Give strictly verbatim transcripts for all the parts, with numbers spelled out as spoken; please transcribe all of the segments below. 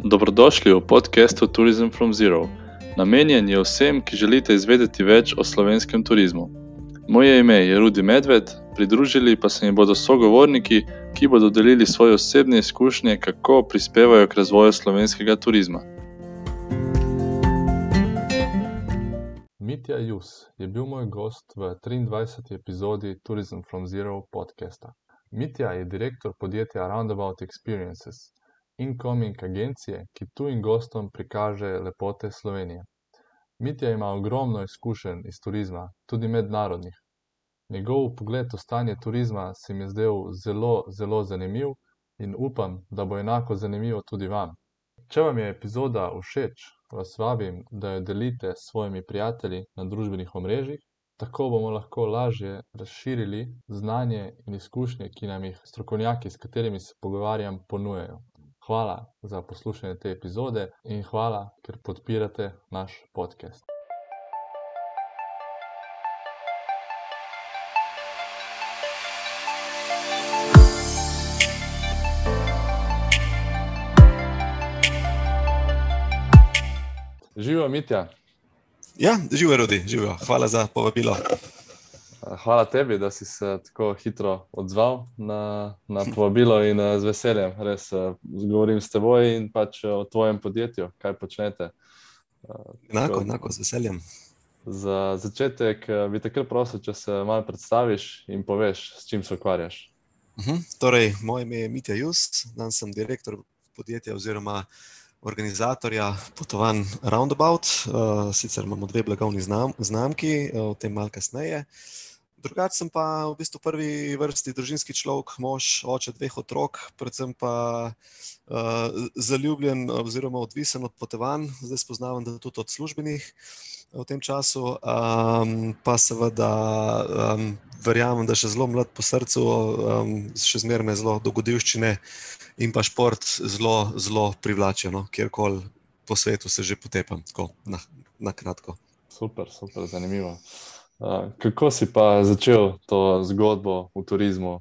Dobrodošli v podcastu Tourism from Zero. Namenjen je vsem, ki želite izvedeti več o slovenskem turizmu. Moje ime je Rudi Medved, pridružili pa se mi bodo sogovorniki, ki bodo delili svoje osebne izkušnje, kako prispevajo k razvoju slovenskega turizma. Mitja Jus je bil moj gost v triindvajseti epizodi Tourism from Zero podcasta. Mitja je direktor podjetja Roundabout Experiences, incoming agencije, ki tujim gostom prikaže lepote Slovenije. Mitja ima ogromno izkušenj iz turizma, tudi mednarodnih. Njegov pogled v stanje turizma se mi je zdel zelo, zelo zanimiv in upam, da bo enako zanimivo tudi vam. Če vam je epizoda všeč, vas vabim, da jo delite s svojimi prijatelji na družbenih omrežjih, tako bomo lahko lažje razširili znanje in izkušnje, ki nam jih strokovnjaki, s katerimi se pogovarjam, ponujajo. Hvala za poslušanje te epizode in hvala, ker podpirate naš podcast. Živijo, Mitja. Ja, živijo, Rudi, živijo. Hvala za povabilo. Hvala tebi, da si se tako hitro odzval na, na povabilo in z veseljem. Res govorim s teboj in pač o tvojem podjetju, kaj počnete. Enako, enako, z veseljem. Za začetek bi te kar prosil, če se malo predstaviš in poveš, s čim se ukvarjaš. Uh-huh. Torej, moje ime je Mitja Jus, danes sem direktor podjetja oziroma organizatorja potovanj Roundabout. Uh, sicer imamo dve blagovni znam, znamki, uh, o tem malo kasneje. Drugače sem pa v bistvu prvi vrsti družinski človek, mož, oče dveh otrok, predvsem pa uh, zaljubljen oziroma odvisen od potovanj, zdaj spoznavam, da tudi od službenih v tem času, um, pa seveda um, verjamem, da še zelo mlad po srcu, um, še zmeraj me zelo dogodivščine in pa šport zelo, zelo privlačijo, no? Kjerkoli po svetu se že potepam, tako na, na kratko. Super, super, zanimivo. Uh, kako si pa začel to zgodbo v turizmu?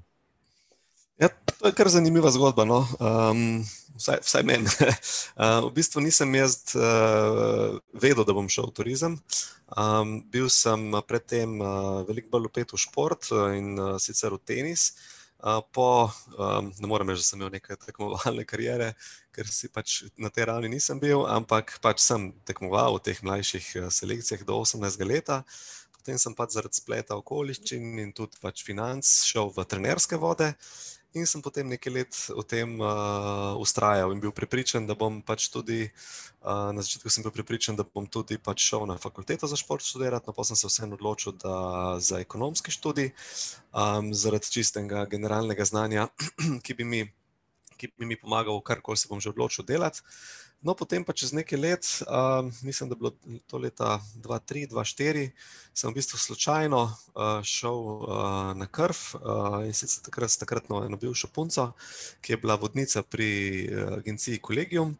Ja, to je kar zanimiva zgodba, no. Um, vsaj, vsaj meni. uh, v bistvu nisem jaz uh, vedel, da bom šel v turizem. Um, bil sem predtem uh, veliko bolj vpet v šport uh, in uh, sicer v tenis. Uh, po, um, ne morem reči, da sem imel neke tekmovalne kariere, ker si pač na tej ravni nisem bil, ampak pač sem tekmoval v teh mlajših uh, selekcijah do osemnajstega leta. Potem sem pač zaradi spleta okoliščin in tudi pač financ šel v trenerske vode in sem potem nekaj let v tem uh, ustrajal in bil prepričan, da bom pač tudi, uh, na začetku sem bil prepričan, da bom tudi pač šel na fakulteto za šport študirati, no pa sem se vseeno odločil, da za ekonomski študij, um, zaradi čistega generalnega znanja, ki bi mi, ki bi mi pomagal, karkoli se bom že odločil delati. No, potem pa čez nekaj let, uh, mislim, da je bilo to leta dva tri, dva štiri, sem v bistvu slučajno uh, šel uh, na Krf uh, in sicer takrat s takratno eno bivšo punco, ki je bila vodnica pri uh, agenciji Collegium.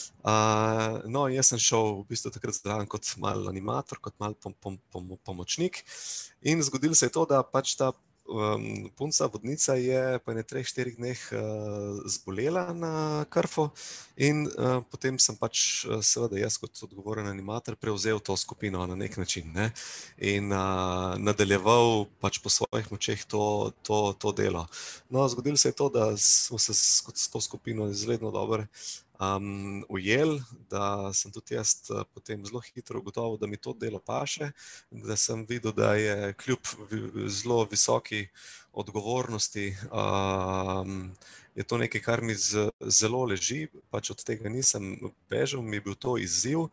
Uh, no, jaz sem šel v bistvu takrat zraven kot mal animator, kot mal pom, pom, pom, pomočnik in zgodilo se je to, da pač ta Um, punca, vodnica je po ene treh, štirih dneh uh, zbolela na Krfu in uh, potem sem pač uh, seveda jaz kot odgovoren animator prevzel to skupino na nek način, ne? In uh, nadaljeval pač po svojih močeh to, to, to delo. No, zgodilo se je to, da smo se s, s to skupino izredno dobro Um, ujel, da sem tudi jaz uh, potem zelo hitro ugotovil, da mi to delo paše, da sem videl, da je kljub vi, zelo visoki odgovornosti, um, je to nekaj, kar mi z, zelo leži, pač od tega nisem bežal, mi je bil to izziv.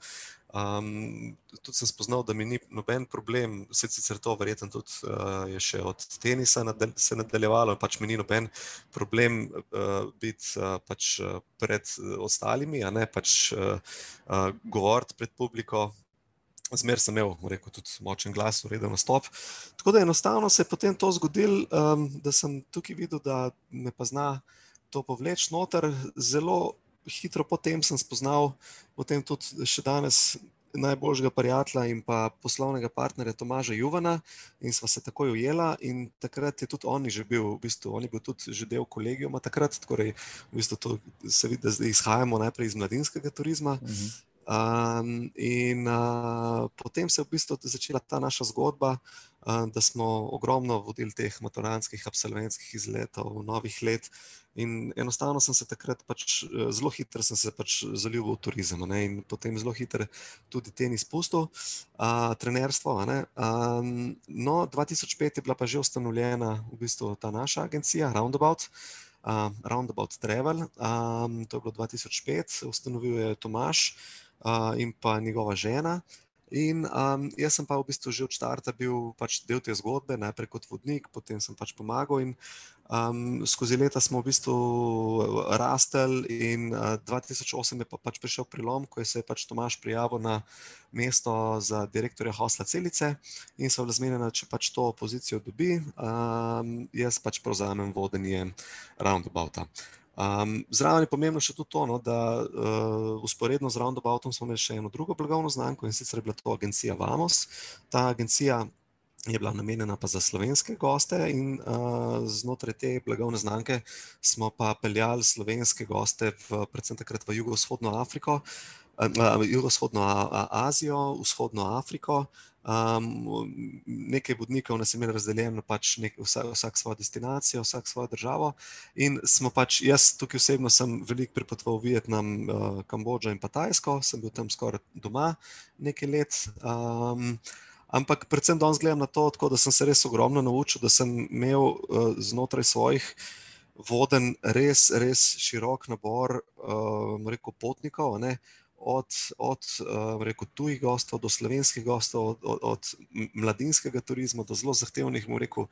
Um, tudi sem spoznal, da mi ni noben problem, sicer to verjetno tudi uh, je še od tenisa nadal, se nadaljevalo, pač mi ni noben problem uh, biti uh, pač pred ostalimi, a ne pač uh, uh, govoriti pred publiko. Zmer sem imel, rekel, tudi močen glas, ureden nastop. Tako da enostavno se je potem to zgodilo, um, da sem tukaj videl, da me pa zna to povleči noter. Zelo hitro potem sem spoznal, potem tudi še danes najboljšega prijatelja in pa poslovnega partnerja Tomaža Juvana in sva se takoj ujela in takrat je tudi on že bil, v bistvu, on je bil tudi že del kolegijuma takrat, torej v bistvu to se vidi, da zdaj izhajamo najprej iz mladinskega turizma. Mhm. Um, in uh, potem se je v bistvu začela ta naša zgodba, uh, da smo ogromno vodili teh maturantskih, absolventskih izletov, novih let. In enostavno sem se takrat pač zelo hitro sem se pač zaljubil v turizem, ne? In potem zelo hitro tudi tenis pustil, uh, trenerstvo. Um, no, dva tisoč pet je bila pa že ustanovljena v bistvu ta naša agencija Roundabout. Uh, Roundabout Travel, um, to je bilo dva tisoč pet, ustanovil je Tomaž uh, in pa njegova žena. In um, jaz sem pa v bistvu že od štarta bil pač del te zgodbe, najprej kot vodnik, potem sem pač pomagal in um, skozi leta smo v bistvu rastli in uh, dva tisoč osem je pa pač prišel prilom, ko je se pač Tomaž prijavil na mesto za direktorja Hostla Celice in so bile zmenjene, če pač to pozicijo dobi, um, jaz pač prevzamem vodenje Roundabouta. Um, zraven je pomembno še tudi to, no, da uh, usporedno z Roundaboutom smo imeli še eno drugo blagovno znamko in sicer je bila to agencija Vamos. Ta agencija je bila namenjena pa za slovenske goste in uh, znotraj te blagovne znamke smo pa peljali slovenske goste v, predvsem takrat v jugovzhodno Afriko, uh, jugovzhodno Azijo, vzhodno Afriko. Um, nekaj vodnikov nas je imeli razdeljeno pač nek, vsak, vsak svojo destinacijo, vsak svojo državo in smo pač, jaz tukaj osebno sem veliko pripotoval v Vietnam, uh, Kambodžo in pa Tajsko, sem bil tam skoraj doma nekaj let, um, ampak predvsem danes gledam na to, tako da sem se res ogromno naučil, da sem imel uh, znotraj svojih vodenj res, res širok nabor uh, rekel, potnikov, ne? Od, od rekel, tujih gostov do slovenskih gostov, od, od mladinskega turizma do zelo zahtevnih, rekel,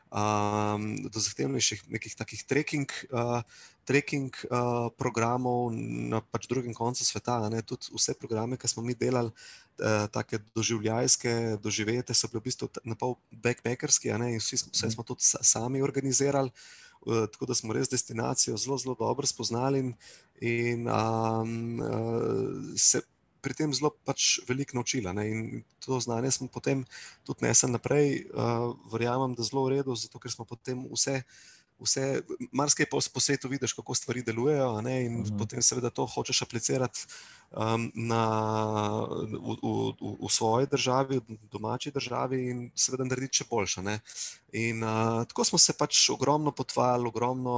um, do zahtevnejših nekih takih trekking, uh, trekking uh, programov na pač drugem koncu sveta. Ne? Tudi vse programe, ki smo mi delali, uh, take doživljajske, doživete, so bili v bistvu napol backpackerski, in vsi, vse smo tudi sami organizirali. Uh, tako da smo res destinacijo zelo, zelo dobro spoznali in, in um, uh, se pri tem zelo pač veliko naučili. Ne? In to znanje smo potem tudi nesli naprej. Uh, verjamem, da zelo v redu, zato ker smo potem vse, vse marsikaj po, po svetu vidiš, kako stvari delujejo, ne? In uh-huh. potem seveda to hočeš aplicirati um, na, v, v, v svoji državi, v domači državi in seveda narediti še boljše. Ne? In uh, tako smo se pač ogromno potvali, ogromno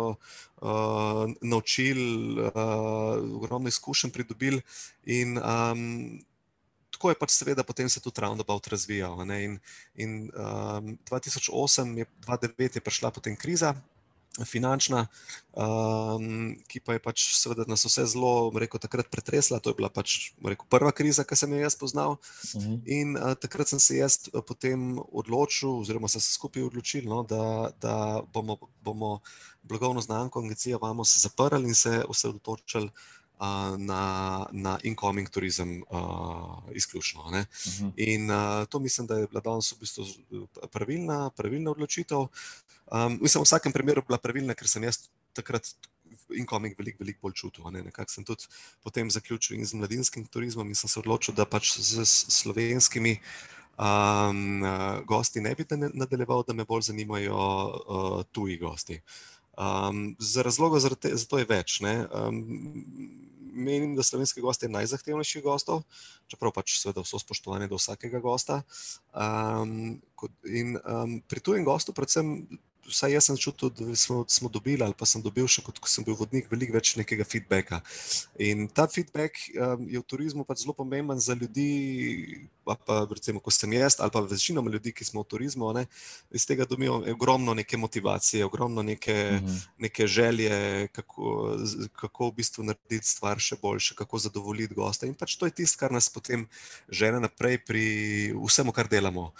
uh, naučili, uh, ogromno izkušenj pridobili in um, tako je pač seveda potem se tudi Roundabout razvijal. Ne? In, in um, dva tisoč osem, je, dva tisoč devet je prišla potem kriza finančna, um, ki pa je pač seveda nas vse zelo, rekel, takrat pretresla. To je bila pač, rekel, prva kriza, ki sem jo jaz poznal. Uh-huh. In uh, takrat sem se jaz potem odločil, oziroma sem se skupaj odločil, no, da, da bomo, bomo blagovno znamko agencija Vamos zaprli in se osredotočili uh, na, na incoming turizem uh, izključno. Ne? Uh-huh. In uh, to mislim, da je bila danes v bistvu pravilna, pravilna odločitev. Um, mislim, v vsakem primeru bila pravilna, ker sem jaz takrat incoming veliko, veliko bolj čutil. Ne? Nekako sem tudi potem zaključil in z mladinskim turizmom in sem se odločil, da pač z slovenskimi um, gosti ne bi nadaljeval, da me bolj zanimajo uh, tuji gosti. Um, za razloga za, te, za to je več. Ne? Um, menim, da slovenski gost je najzahtevnejši gostov, čeprav pač seveda vso spoštovanje do vsakega gosta. Um, in um, pri tujem gostu predvsem vsaj jaz sem čutil, da smo, smo dobili ali pa sem dobil še, kot ko sem bil vodnik, veliko več nekega feedbacka. In ta feedback um, je v turizmu pač zelo pomemben za ljudi, pa recimo, ko sem jaz, ali pa večinoma ljudi, ki smo v turizmu, ne, iz tega dobijo ogromno neke motivacije, ogromno neke, uh-huh. neke želje, kako, kako v bistvu narediti stvar še boljše, kako zadovoljiti gosta. In pač to je tisto, kar nas potem žene naprej pri vsemu, kar delamo.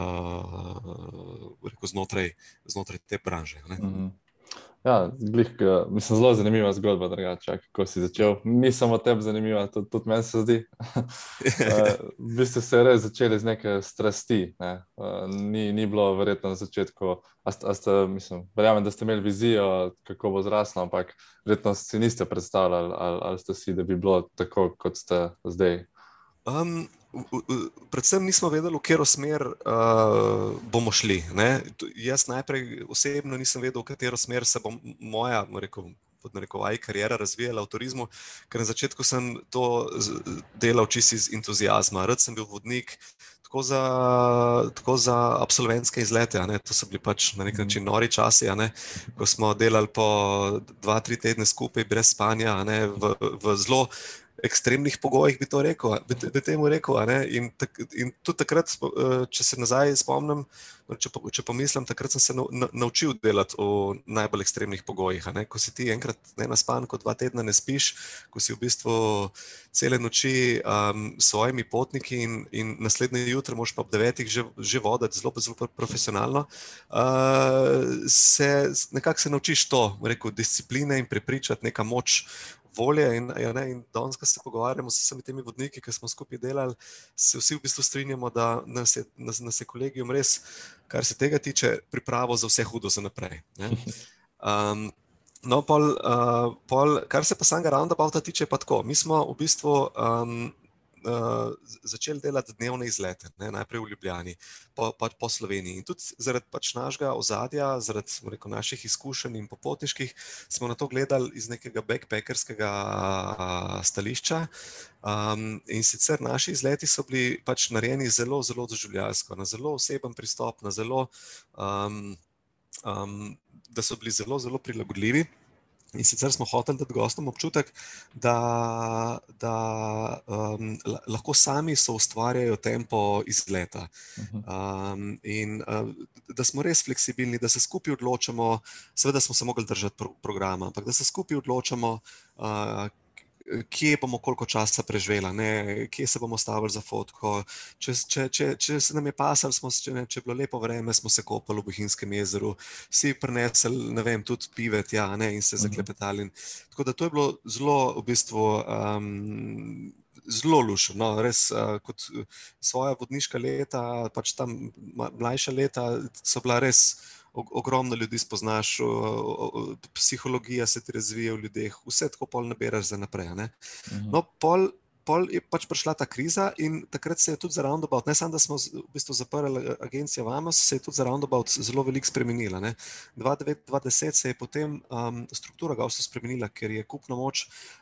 Uh, rekel, znotraj, znotraj te branže. Mm-hmm. Ja, glih, mislim, zelo zanimiva zgodba, drugače, kako si začel. Ni samo tebi zanimiva, tudi, tudi meni se zdi. uh, v bistvu se je res začeli z neke strasti. Ne? Uh, ni, ni bilo verjetno na začetku, a sta, a sta, mislim, verjamem, da ste imeli vizijo, kako bo zraslo, ampak verjetno si niste predstavljali, ali, ali ste si, da bi bilo tako, kot ste zdaj. Um, v, v, predvsem nismo vedeli, v katero smer uh, bomo šli. Ne? Jaz najprej osebno nisem vedel, v katero smer se bo moja, rekel, pod narekovaj, kariera razvijala v turizmu, ker na začetku sem to delal čisto iz entuziazma. Rad sem bil vodnik tako za, tako za absolventske izlete, a ne? To so bili pač na nek način nori časi, a ne? Ko smo delali po dva, tri tedne skupaj brez spanja, a ne? v, v zelo ekstremnih pogojih, bi to rekel, bi, bi temu rekel, a ne? In, tak, in tudi takrat, če se nazaj spomnim, če, če pomislim, takrat sem se na, na, naučil delati v najbolj ekstremnih pogojih, a ne? Ko si ti enkrat nenaspan, ko dva tedna ne spiš, ko si v bistvu cele noči um, s svojimi potniki in, in naslednje jutro moraš pa ob devetih že, že voditi zelo, zelo profesionalno, uh, se nekako se naučiš to, rekel, discipline in prepričati, neka moč volje in, ja, ne, in danes, ko se pogovarjamo s vsemi temi vodniki, ki smo skupaj delali, se vsi v bistvu strinjamo, da nas je, nas, nas je kolegijum res, kar se tega tiče, pripravo za vse hudo za naprej. Ne. Um, no, pol, uh, pol, kar se pa samega roundabouta tiče, pa tako. Mi smo v bistvu um, uh, začeli delati dnevne izlete, ne, najprej v Ljubljani, po, pa, po Sloveniji. In tudi zaradi pač našega ozadja, zaradi rekel, naših izkušenj in popotniških, smo na to gledali iz nekega backpackerskega stališča. Um, in sicer naši izleti so bili pač narejeni zelo, zelo doživljajsko, na zelo oseben pristop, na zelo, um, um, da so bili zelo, zelo prilagodljivi. In sicer smo hoteli dati gostom občutek, da, da um, lahko sami soustvarjajo tempo izleta. Um, in uh, da smo res fleksibilni, da se skupaj odločamo, seveda smo se mogli držati pro programa, ampak da se skupaj odločamo, uh, kje bomo koliko časa preživela, ne, kje se bomo stavili za fotko. Če, če, če, če se nam je pasal, smo, če, ne, če je bilo lepo vreme, smo se kopali v Bohinjskem jezeru, vsi prinesli, ne vem, tudi pivet, ja, ne, in se zaklepetali. Tako da to je bilo zelo, v bistvu, um, zelo lušno, no, res uh, kot svoja vodniška leta, pač tam mlajša leta so bila res ogromno ljudi spoznaš, psihologija se ti razvija v ljudeh, vse tako pol naberaš za naprej. Ne? No, pol, pol je pač prišla ta kriza in takrat se je tudi za roundabout, ne samo da smo v bistvu zaprli agencijo Vamos, se je tudi za roundabout zelo veliko spremenila. dva devet dva deset se je potem um, struktura gostov spremenila, ker je kupna moč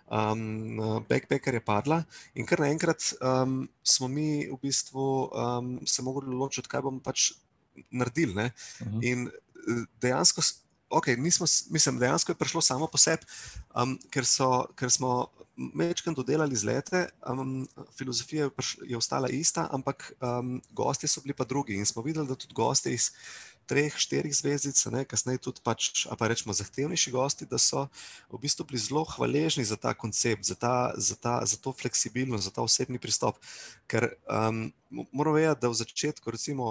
um, backpackerja padla in kar naenkrat um, smo mi v bistvu um, se mogli odločiti, kaj bomo pač naredili. Ne? Uh-huh. In dejansko, okay, nismo, mislim, dejansko je prišlo samo po sebi, um, ker, so, ker smo mečkrat dodelali izlete, um, filozofija je ostala ista, ampak um, gostje so bili pa drugi in smo videli, da tudi gostje iz treh, štirih zvezdic, ne, kasneje tudi pač, a pa rečemo zahtevnejši gosti, da so v bistvu bili zelo hvaležni za ta koncept, za, ta, za, ta, za to fleksibilnost, za ta osebni pristop. Ker um, moramo vedeti, da v začetku, recimo,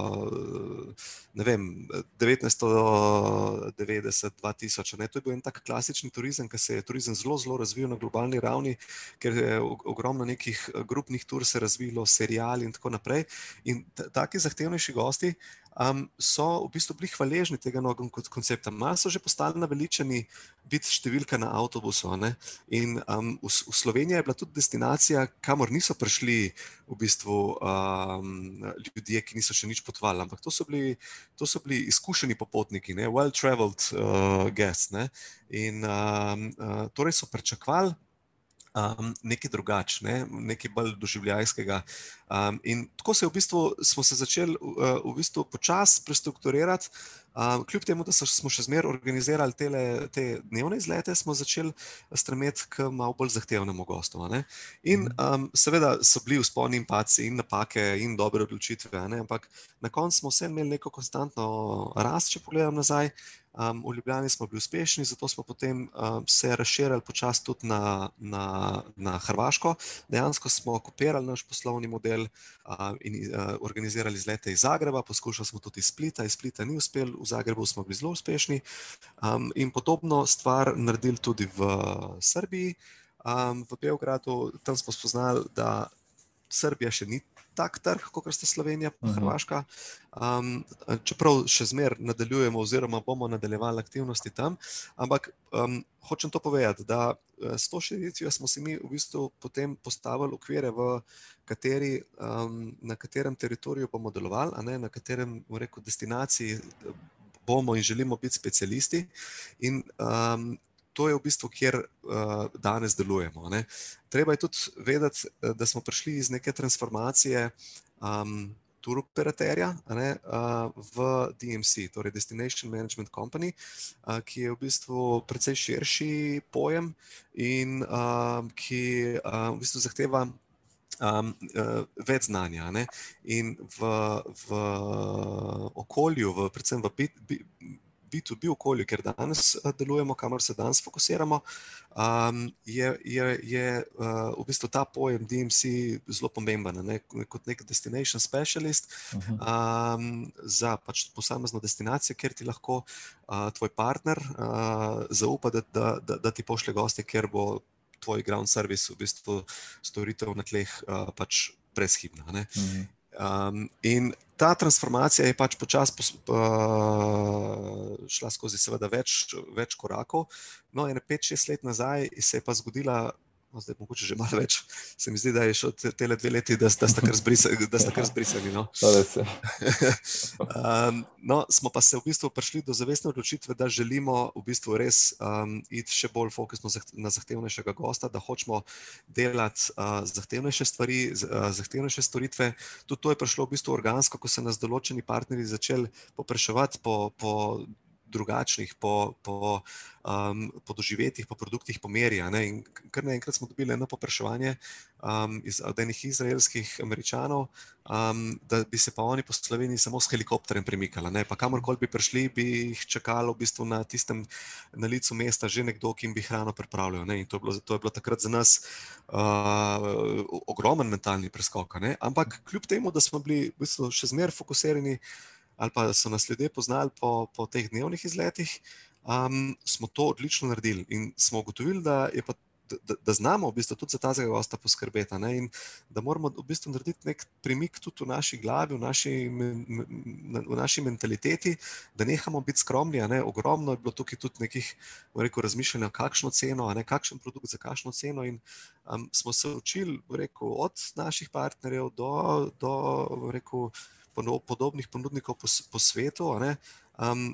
ne vem, devetnajststo devetdeset dva tisoč, ne, to je bil en tak klasični turizem, ker se je turizem zelo, zelo razvil na globalni ravni, ker je ogromno nekih grupnih tur se razvilo, seriali in tako naprej. In taki zahtevnejši gosti Um, so v bistvu bili hvaležni tega novega koncepta. Malo so že postali naveličani biti številka na avtobusu. Ne? In um, v, v Sloveniji je bila tudi destinacija, kamor niso prišli v bistvu um, ljudje, ki niso še nič potovali, ampak to so bili, to so bili izkušeni popotniki, ne? Well-traveled uh, guests. Ne? In um, uh, torej so pričakovali Um, nekaj drugače, ne? Nekaj bolj doživljajskega. Um, in tako se v bistvu, smo se začeli uh, v bistvu počasi prestrukturirati, um, kljub temu, da smo še zmeraj organizirali tele, te dnevne izlete, smo začeli stremeti k malo bolj zahtevnemu gostu. Ne? In um, seveda so bili vzponi in padci in napake in dobre odločitve, ne? Ampak na koncu smo vse imeli neko konstantno rast, če pogledam nazaj. Um, v Ljubljani smo bili uspešni, zato smo potem um, se razširili počasi tudi na, na, na Hrvaško. Dejansko smo kopirali naš poslovni model um, in uh, organizirali izlete iz Zagreba, poskušali smo tudi iz Splita, iz Splita ni uspel, v Zagrebu smo bili zelo uspešni um, in podobno stvar naredili tudi v Srbiji, um, v Beogradu. Tam smo spoznali, da Srbija še ni tak trg, kot sta Slovenija pa Hrvaška. Um, čeprav še zmer nadaljujemo oziroma bomo nadaljevali aktivnosti tam, ampak um, hočem to povedati, da s to širitvijo smo si mi v bistvu potem postavili okvire, v kateri, um, na katerem teritoriju bomo delovali, a ne, na katerem, bom rekel, destinaciji bomo in želimo biti specialisti. In um, to je v bistvu, kjer uh, danes delujemo. Ne. Treba je tudi vedeti, da smo prišli iz neke transformacije um, tur operaterja, ne, uh, v D M C, torej Destination Management Company, uh, ki je v bistvu precej širši pojem in uh, ki uh, v bistvu zahteva um, uh, več znanja. Ne. In v, v okolju, v, predvsem v B dva B okolju, kjer danes delujemo, kamor se danes fokusiramo, um, je, je, je uh, v bistvu ta pojem D M C zelo pomemben, ne? Kot nek destination specialist um, za pač posamezno destinacijo, kjer ti lahko uh, tvoj partner uh, zaupa, da, da, da, da ti pošlje goste, kjer bo tvoj ground service, v bistvu storitev na tleh uh, pač brezhibna. Ne? Mhm. Um, in ta transformacija je pač počasi uh, šla skozi seveda več, več korakov. No, ene pet, šest let nazaj se je pa zgodila, no, zdaj mogoče že malo več, se mi zdi, da je šlo tele dve leti, da, da sta kar zbrisani. Da sta kar zbrisani, no. um, no, smo pa se v bistvu prišli do zavestne odločitve, da želimo v bistvu res um, iti še bolj fokusno na zahtevnejšega gosta, da hočemo delati uh, zahtevnejše stvari, uh, zahtevnejše storitve. Tudi to je prišlo v bistvu organsko, ko so nas določeni partnerji začeli popraševati po, po drugačnih, po, po, um, po doživetjih, po produktih, po meri. In kar naenkrat smo dobili eno popraševanje um, iz, od enih izraelskih Američanov, um, da bi se pa oni po Sloveniji samo s helikopterjem premikali. Ne? Pa kamorkoli bi prišli, bi jih čakalo v bistvu na tistem na licu mesta že nekdo, ki jim bi hrano pripravljal. Ne? In to je, bilo, to je bilo takrat za nas uh, ogromen mentalni preskok. Ne? Ampak kljub temu, da smo bili v bistvu še zmeraj fokusirani, ali pa so nas ljudje poznali po, po teh dnevnih izletih, um, smo to odlično naredili in smo ugotovili, da, je pa, da, da znamo v bistvu tudi za tazega gosta poskrbeti, ne? In da moramo v bistvu narediti nek premik tudi v naši glavi, v naši, v naši mentaliteti, da nehamo biti skromni. Ne? Ogromno je bilo tukaj tudi nekih, rekel, razmišljanja, kakšno ceno, ne? Kakšen produkt za kakšno ceno, in um, smo se učili, rekel, od naših partnerjev do, do rekel, podobnih ponudnikov po, po svetu, ne, um,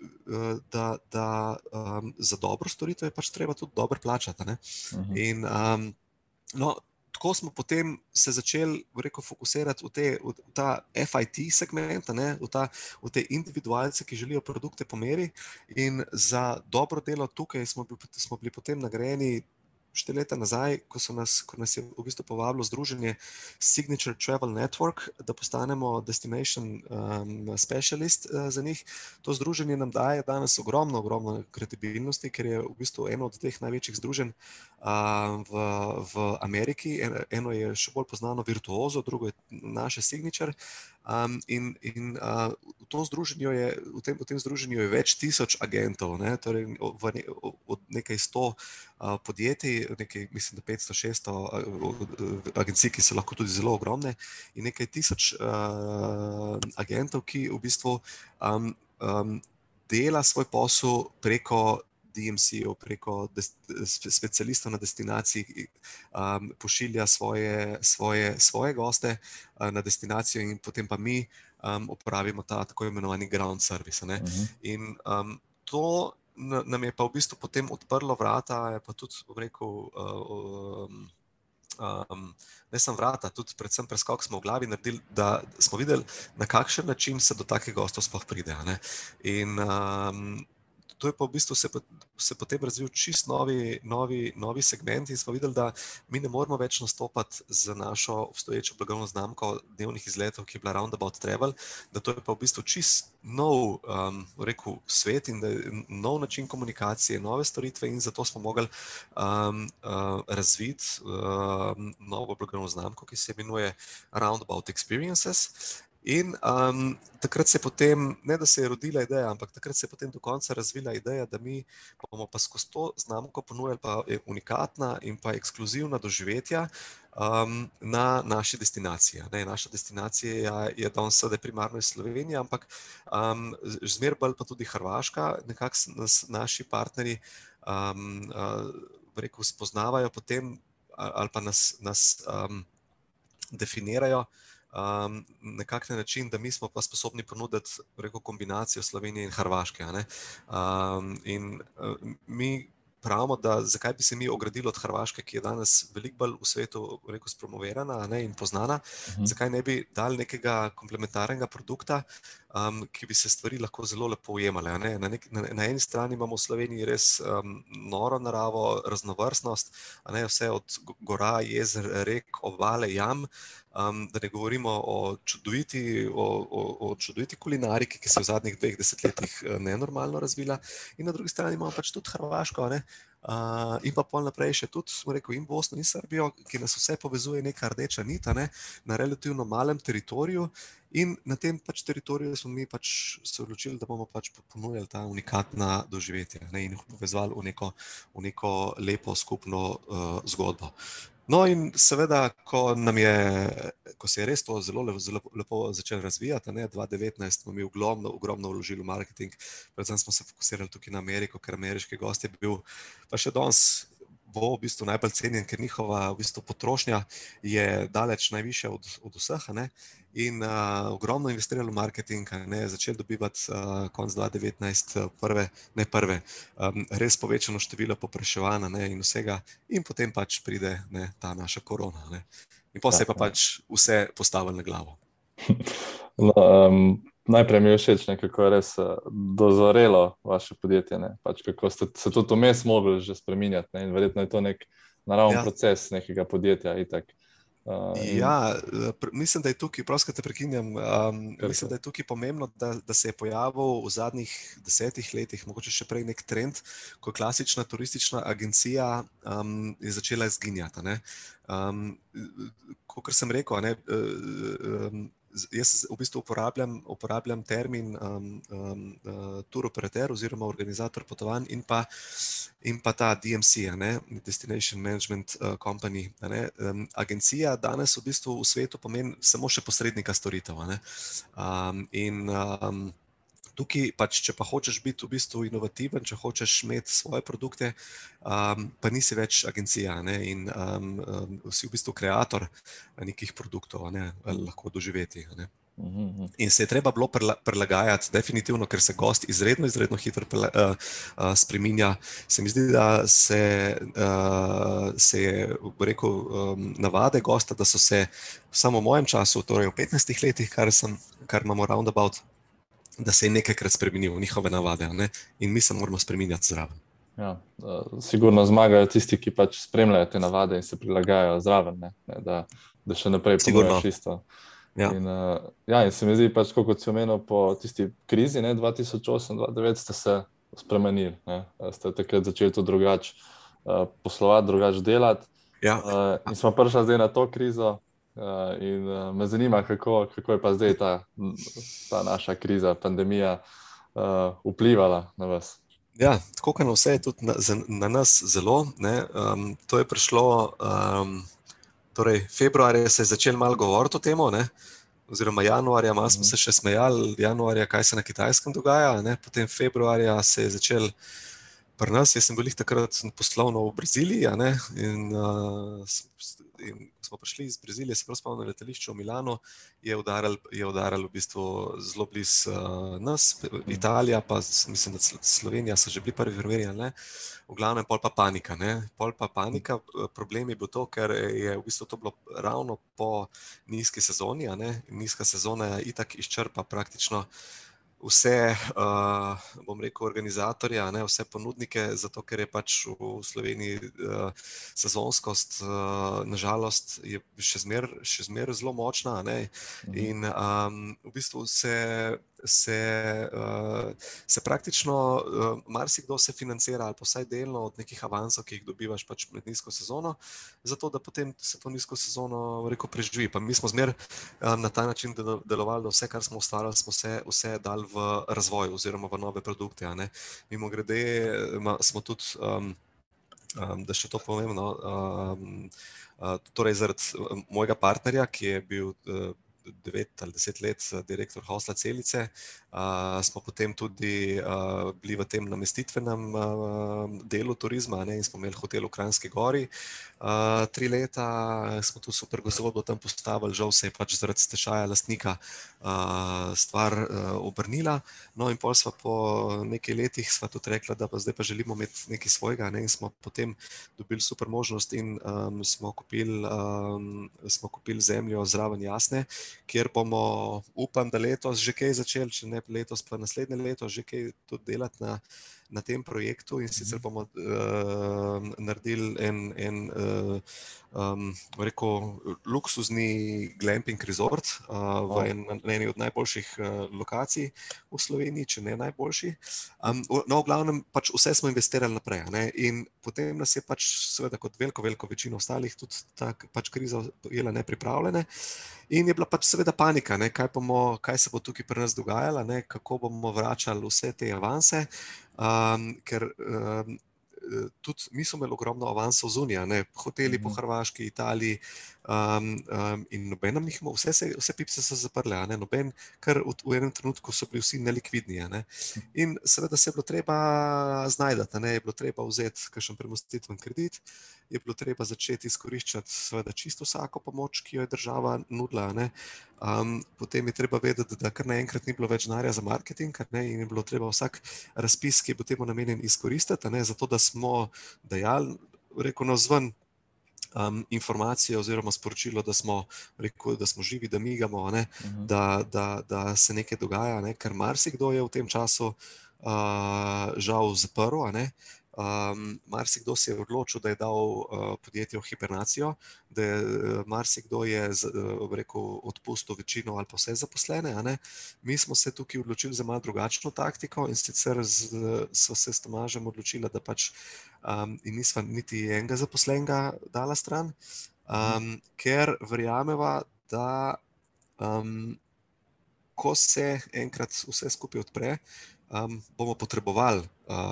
da, da um, za dobro storitev je pač treba tudi dobro plačati. Ne. Uh-huh. In um, no, tako smo potem se začeli, rekel, fokusirati v, te, v ta F I T segment, ne, v, ta, v te individualce, ki želijo produkte po meri, in za dobro delo tukaj smo bili, smo bili potem nagrajeni štiri leta nazaj, ko, so nas, ko nas je v bistvu povabilo združenje Signature Travel Network, da postanemo destination um, specialist uh, za njih. To združenje nam daje danes ogromno, ogromno kredibilnosti, ker je v bistvu eno od teh največjih združenj uh, v, v Ameriki. Eno je še bolj poznano Virtuoso, drugo je naše Signature. Um, in in uh, v, to je, v, tem, v tem združenju je več tisoč agentov, ne? Torej v ne, od nekaj sto uh, podjetij, nekaj, mislim, da petsto, šeststo uh, agencij, ki so lahko tudi zelo ogromne, in nekaj tisoč uh, agentov, ki v bistvu um, um, dela svoj posel preko D M C-ov, preko specialistov na destinaciji, um, pošilja svoje, svoje, svoje goste uh, na destinacijo, in potem pa mi um, opravimo ta tako imenovani ground service. Ne? Uh-huh. In um, to nam je pa v bistvu potem odprlo vrata, je pa tudi, rekel, uh, um, um, ne samo vrata, tudi predvsem preskok smo v glavi naredili, da smo videli, na kakšen način se do takih gostov sploh pride. Ne? In um, to je pa v bistvu se, se potem razvil čist novi, novi, novi segment, in smo videli, da mi ne moramo več nastopati z našo obstoječo blagovno znamko dnevnih izletov, ki je bila Roundabout Travel, da to je pa v bistvu čist nov, um, rekel, svet in da je nov način komunikacije, nove storitve, in zato smo mogli um, uh, razviti um, novo blagovno znamko, ki se imenuje Roundabout Experiences. In um, takrat se je potem, ne da se je rodila ideja, ampak takrat se je potem do konca razvila ideja, da mi bomo pa skozi to znamko ponujali pa unikatna in pa ekskluzivna doživetja um, na naši destinaciji. Ne, naša destinacija je danes seveda primarno iz Slovenije, ampak um, zmer bolj pa tudi Hrvaška, nekako nas naši partnerji um, uh, rekel, spoznavajo potem ali pa nas, nas um, definirajo um, nekak na način, da mi smo pa sposobni ponuditi, rekel, kombinacijo Slovenije in Hrvaške. A ne? Um, in uh, mi pravimo, da zakaj bi se mi ogradili od Hrvaške, ki je danes veliko bolj v svetu, rekel, spromovirana, ne, in poznana, uh-huh. Zakaj ne bi dali nekega komplementarnega produkta, um, ki bi se stvari lahko zelo lepo ujemale. Ne? Na, nek, na, na eni strani imamo v Sloveniji res um, noro naravo, raznovrstnost, a ne, vse od gora, jezer, rek, obale, jam, um, da ne govorimo o čudoviti, o, o, o čudoviti kulinariki, ki se je v zadnjih dveh desetletjih nenormalno razvila, in na drugi strani imamo pač tudi Hrvaško, ne? Uh, in pa pol naprej še tudi, smo rekel, in Bosno in Srbijo, ki nas vse povezuje neka rdeča nita, ne? Na relativno malem teritoriju, in na tem pač teritoriju smo mi pač se odločili, da bomo pač ponujali ta unikatna doživetja, ne? In jih povezali v neko, v neko lepo skupno uh, zgodbo. No, in seveda, ko nam je, ko se je res to zelo, zelo lepo začelo razvijati, ne, dva tisoč devetnajst smo mi ogromno, ogromno vložili v marketing, predvsem smo se fokusirali tukaj na Ameriko, ker ameriški gost je bil, pa še danes bo v bistvu najbolj cenjen, ker njihova v bistvu potrošnja je daleč najvišja od, od vseh, ne, in uh, ogromno investirali v marketing, ne, začeli dobivati uh, konec dva tisoč devetnajst prve, ne prve, um, res povečano število povpraševanja, ne, in vsega, in potem pač pride, ne, ta naša korona, ne, in potem se je pa pač vse postavilo na glavo. No, um, najprej mi je všeč, ne, kako je res uh, dozorelo vaše podjetje, ne, pač kako ste se tudi vmes mogli že spreminjati, ne, in verjetno je to nek naravni ja. proces nekega podjetja itak. Uh, in... Ja, pr- mislim, da je tukaj, prosim, te prekinjam, um, mislim, da je tukaj pomembno, da, da se je pojavil v zadnjih desetih letih, mogoče še prej nek trend, ko klasična turistična agencija um, je začela izginjati. Ne. Um, kakor sem rekel, ne, um, jaz v bistvu uporabljam, uporabljam termin um, um, uh, tour operater oziroma organizator potovanj in pa, in pa ta D M C, ne, Destination Management uh, Company. Ne. Um, agencija danes v bistvu v svetu pomeni samo še posrednika storitev. Ne. Um, in um, tukaj pač, če pa hočeš biti v bistvu inovativen, če hočeš imeti svoje produkte, um, pa nisi več agencija, ne, in um, um, si v bistvu kreator nekih produktov, ne, lahko doživeti. Ne. In se je treba bilo prilagajati, definitivno, ker se gost izredno, izredno hitro uh, uh, spreminja. Se mi zdi, da se, uh, se je, rekel, um, navade gosta, da so se samo v mojem času, torej v petnajstih letih, kar, sem, kar imamo roundabout, da se je nekajkrat spremenil njihove navade, ne? In mi se moramo spreminjati zraven. Ja, sigurno zmagajo tisti, ki pač spremljajo te navade in se prilagajajo zraven, ne? Da, da še naprej ponujaš isto. Ja. In, uh, ja, in se mi zdi, pač, kot si omenil, po tisti krizi, ne, dva tisoč osem dva tisoč devet ste se spremenili, ne? Ste takrat začeli to drugače uh, poslovati, drugače delati. Ja. Uh, in smo prišli zdaj na to krizo. Uh, in uh, me zanima, kako, kako je pa zdaj ta, ta naša kriza, pandemija uh, vplivala na vas. Ja, tako kot na vse je tudi na, na nas zelo. Ne, um, to je prišlo, um, torej februarja se je začel malo govoriti o tem, oziroma januarja, malo smo se še smejali, januarja, kaj se na Kitajskem dogaja, ne, potem februarja se je začel pri nas, jaz sem bil takrat poslovno v Braziliji, ne, in, uh, in smo prišli iz Brazilije, se prav spomnim na letališču v Milano, je udaral, je udaral v bistvu zelo blizu uh, nas, Italija, pa mislim, da Slovenija so že bili prvi primeri, ne, v glavnem pol pa panika, ne, pol pa panika, problem je bil to, ker je v bistvu to bilo ravno po nizki sezoni, ne, nizka sezona itak izčrpa praktično vse, uh, bom rekel, organizatorja, ne, vse ponudnike, zato ker je pač v Sloveniji uh, sezonskost, uh, nažalost, je še zmer, še zmer zelo močna, ne, in um, v bistvu se, se, uh, se praktično uh, marsikdo se financira ali pa vsaj delno od nekih avansov, ki jih dobivaš pač med nizko sezono, zato da potem se to nizko sezono, rekel, preživi. Pa mi smo zmer um, na ta način delovali, da vse, kar smo ustvarjali, smo vse, vse dali v razvoj oziroma v nove produkte. Ne. Mimo grede smo tudi, um, um, da še to pomembno, um, uh, torej zaradi mojega partnerja, ki je bil uh, devet ali deset let direktor Hostla Celice. Uh, smo potem tudi uh, bili v tem namestitvenem uh, delu turizma, ne, in smo imeli hotel v Kranjski Gori. Uh, tri leta smo tu super zgodbo tam postavili, žal se je pač zaradi stečaja lastnika uh, stvar uh, obrnila. No in pol sva po nekaj letih sva tudi rekla, da pa zdaj pa želimo imeti nekaj svojega, ne, in smo potem dobili super možnost in um, smo kupili um, smo kupili zemljo zraven Jasne, kjer bomo, upam, da letos že kaj začeli, če ne letos, pa naslednje leto že kaj tudi delati na, na tem projektu, in sicer bomo uh, naredili en, en uh, um, rekel, luksuzni glamping resort uh, v en, na eni od najboljših uh, lokacij v Sloveniji, če ne najboljši. Um, no, v glavnem, pač vse smo investirali naprej, ne? In potem nas je pač seveda kot veliko, veliko večino ostalih tudi ta pač kriza jela nepripravljene. In je bila pač seveda panika, ne, kaj, bomo, kaj se bo tukaj pri nas dogajalo, ne, kako bomo vračali vse te avanse, um, ker um, tudi mi smo imeli ogromno avansov zunija, ne, hoteli po Hrvaški, Italiji, um, um, in noben nam jih, vse, se, vse pipce so zaprle, ne, noben, ker v, v enem trenutku so bili vsi nelikvidni, ne. In seveda se je bilo treba znajdati, ne, je bilo treba vzeti kakšen premostitven kredit, je bilo treba začeti izkoriščati seveda čisto vsako pomoč, ki jo je država nudila, ne. Um, potem je treba vedeti, da kar naenkrat ni bilo več denarja za marketing, ne, in je bilo treba vsak razpis, ki je bil temu namenjen, izkoristiti, ne, zato da smo dajali, rekel, navzven um, informacijo oziroma sporočilo, da smo, rekel, da smo živi, da migamo, ne, uh-huh. da, da, da se nekaj dogaja, ne, ker marsikdo je v tem času uh, žal zaprl, ne. Um, marsikdo se je odločil, da je dal uh, podjetje v hibernacijo, da je uh, marsikdo je z, uh, rekel, odpustil večino ali pa vse zaposlene, a ne. Mi smo se tukaj odločili za malo drugačno taktiko, in sicer z, so se s Tomažem odločila, da pač um, in nisva niti enega zaposlenega dala stran, um, ker verjameva, da um, ko se enkrat vse skupaj odpre, Um, bomo potrebovali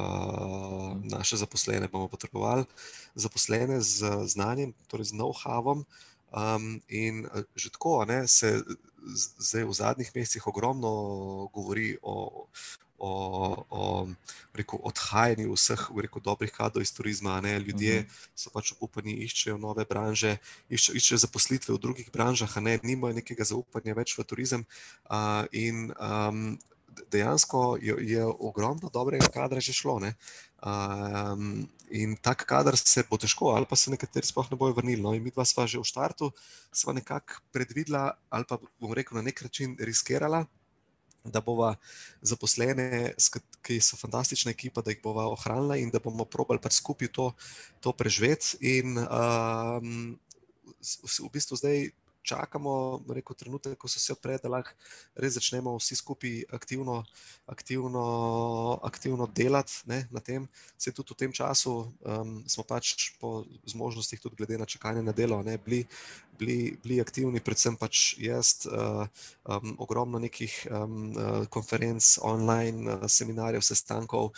uh, naše zaposlene, bomo potrebovali zaposlene z znanjem, torej z know-howom, um, in že tako, ne, se zdaj v zadnjih mesecih ogromno govori o, o, o rekel, odhajanju vseh, rekel, dobrih kadrov iz turizma, ne, ljudje uh-huh. so pač obupani, iščejo nove branže, iščejo, iščejo zaposlitve v drugih branžah, a ne, nimajo nekega zaupanja več v turizem, uh, in um, dejansko je, je ogromno dobrega kadra že šlo, ne. Um, in tak kadar se bo težko, ali pa se nekateri sploh ne bojo vrnili. No, in mi dva sva že v štartu, sva nekako predvidela, ali pa bom rekel na nek način riskirala, da bova zaposlene, ki so fantastična ekipa, da jih bova ohranila in da bomo probali pač skupaj to, to preživeti. In um, v bistvu zdaj čakamo, rekel, trenutek, ko se vse odpre, da lahko res začnemo vsi skupaj aktivno, aktivno, aktivno delati, ne, na tem. Se tudi v tem času um, smo pač po zmožnostih tudi glede na čakanje na delo, ne, bili, bili, bili aktivni, predvsem pač jaz, uh, um, ogromno nekih um, konferenc, online uh, seminarjev, sestankov,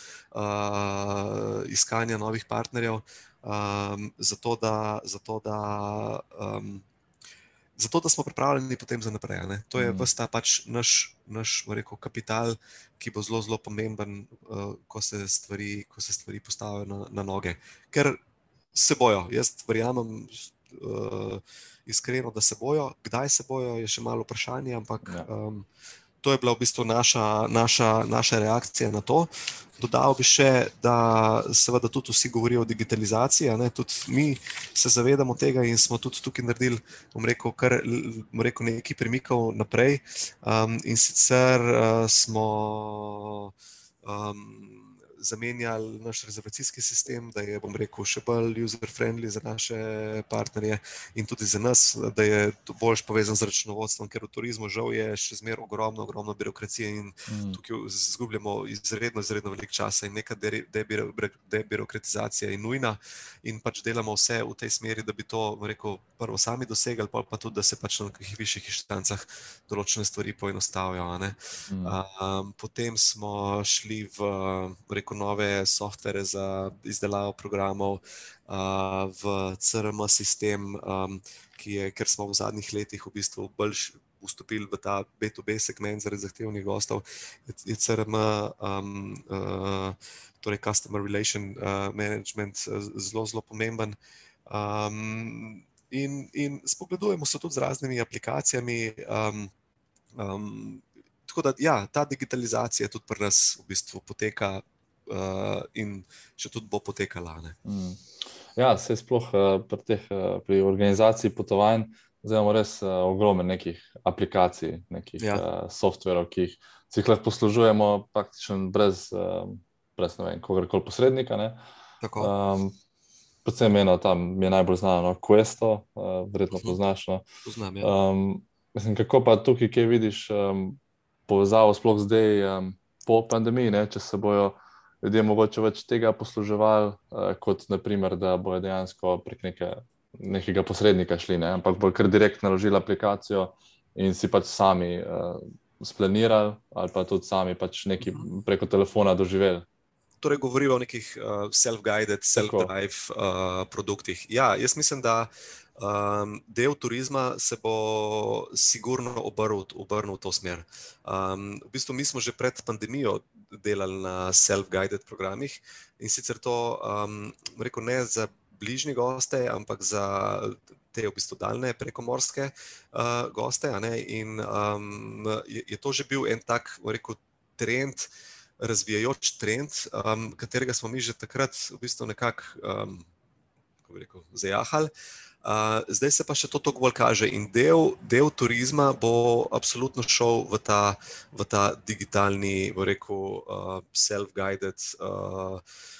uh, iskanja novih partnerjev, um, zato da, zato da um, Zato, da smo pripravljeni potem za naprej. Ne? To je mm. ves ta pač naš, naš rekel, kapital, ki bo zelo, zelo pomemben, uh, ko se stvari, ko se stvari postavijo na, na noge. Ker se bojo, jaz verjamem uh, iskreno, da se bojo. Kdaj se bojo, je še malo vprašanje, ampak ja. um, to je bila v bistvu naša, naša, naša reakcija na to. Dodal bi še, da seveda tudi vsi govorijo o digitalizaciji, ne? Tudi mi se zavedamo tega in smo tudi tukaj naredili, bom rekel, kar, bom rekel, nekaj premikov naprej. Um, in sicer uh, smo um, zamenjali naš rezervacijski sistem, da je, bom rekel, še bolj user-friendly za naše partnerje in tudi za nas, da je bolj povezan z računovodstvom, ker v turizmu žal je še zmeraj ogromno, ogromno birokracije in mm. tukaj izgubljamo izredno, izredno veliko časa in neka debirokratizacija je nujna in pač delamo vse v tej smeri, da bi to, bom rekel, prvo sami dosegli, pa, pa tudi, da se pač na nekih višjih inštancah določene stvari poenostavijo. Ne? Mm. Um, potem smo šli v, rekel, nove softvere za izdelavo programov, uh, v C R M sistem, um, ki je, ker smo v zadnjih letih v bistvu bolj vstopili v ta B to B segment zaradi zahtevnih gostov, je C R M, um, uh, torej Customer Relation uh, Management, zelo, zelo pomemben. Um, in, in spogledujemo se tudi z raznimi aplikacijami. Um, um, tako da, ja, ta digitalizacija tudi pri nas v bistvu poteka uh, in še tudi bo potekala. Ne? Mm. Ja, se sploh uh, pri, teh, uh, pri organizaciji potovanj zdaj imamo res uh, ogromno nekih aplikacij, nekih Ja. uh, softverov, ki jih, si jih lahko poslužujemo praktično brez, uh, brez ne vem, kogarkoli posrednika. Ne? Tako. Um, predvsem eno tam mi je najbolj znano, no? Questo, uh, verjetno Uh-huh. poznaš. No? Poznam, ja. Um, mislim, kako pa tukaj, kje vidiš um, povezavo sploh zdaj um, po pandemiji, ne? Če se bojo ljudje mogoče več tega posluževali, uh, kot naprimer, da bojo dejansko prek neke, nekega posrednika šli, ne? Ampak bojo kar direkt naložili aplikacijo in si pač sami uh, splanirali ali pa tudi sami pač neki preko telefona doživeli. Torej, govorijo o nekih uh, self-guided, self-drive uh, produktih. Ja, jaz mislim, da um, del turizma se bo sigurno obrnil, obrnil v to smer. Um, v bistvu mi smo že pred pandemijo delali na self-guided programih in sicer to, um, rekel, ne za bližnji goste, ampak za te v bistvu daljne prekomorske uh, goste. A ne? In um, je, je to že bil en tak, rekel, trend, razvijajoč trend, um, katerega smo mi že takrat v bistvu nekako um, kako bi rekel, zajahali. Uh, zdaj se pa še to toliko bolj kaže in del, del turizma bo absolutno šel v ta, v ta digitalni, bo rekel, uh, self-guided uh,